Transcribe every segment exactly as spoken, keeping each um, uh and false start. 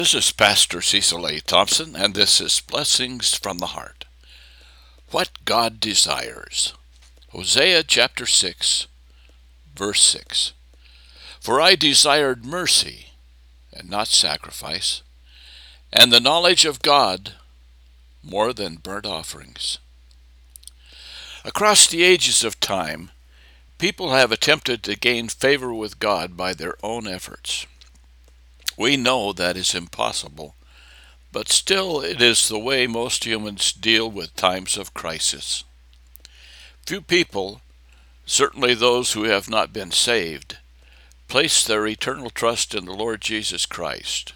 This is Pastor Cecil A. Thompson, and this is Blessings from the Heart. What God desires. Hosea chapter six, verse six. For I desired mercy, and not sacrifice, and the knowledge of God more than burnt offerings. Across the ages of time, people have attempted to gain favor with God by their own efforts. We know that is impossible, but still it is the way most humans deal with times of crisis. Few people, certainly those who have not been saved, place their eternal trust in the Lord Jesus Christ.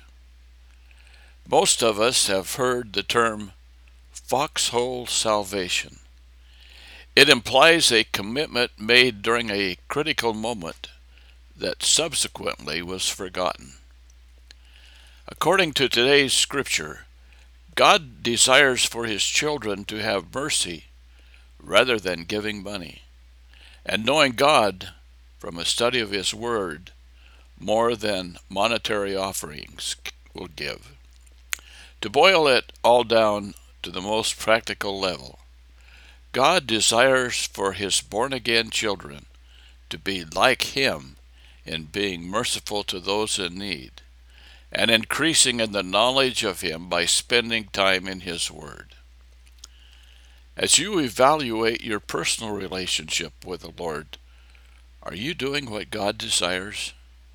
Most of us have heard the term foxhole salvation. It implies a commitment made during a critical moment that subsequently was forgotten. According to today's scripture, God desires for his children to have mercy rather than giving money, and knowing God from a study of his word more than monetary offerings will give. To boil it all down to the most practical level, God desires for his born-again children to be like him in being merciful to those in need, and increasing in the knowledge of him by spending time in his word. As you evaluate your personal relationship with the Lord, are you doing what God desires?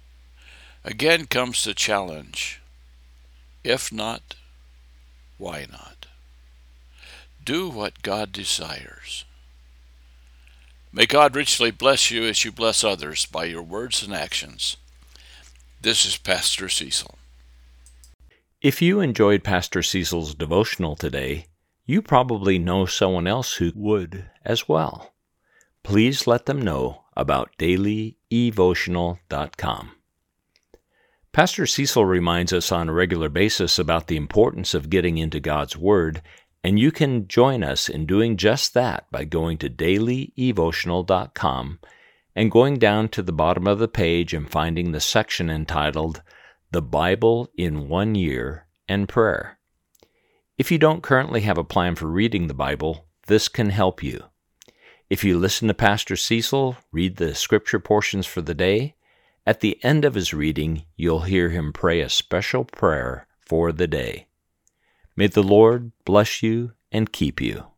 Again comes the challenge. If not, why not? Do what God desires. May God richly bless you as you bless others by your words and actions. This is Pastor Cecil. If you enjoyed Pastor Cecil's devotional today, you probably know someone else who would as well. Please let them know about daily evotional dot com. Pastor Cecil reminds us on a regular basis about the importance of getting into God's Word, and you can join us in doing just that by going to daily evotional dot com and going down to the bottom of the page and finding the section entitled The Bible in One Year and Prayer. If you don't currently have a plan for reading the Bible, this can help you. If you listen to Pastor Cecil read the scripture portions for the day, at the end of his reading, you'll hear him pray a special prayer for the day. May the Lord bless you and keep you.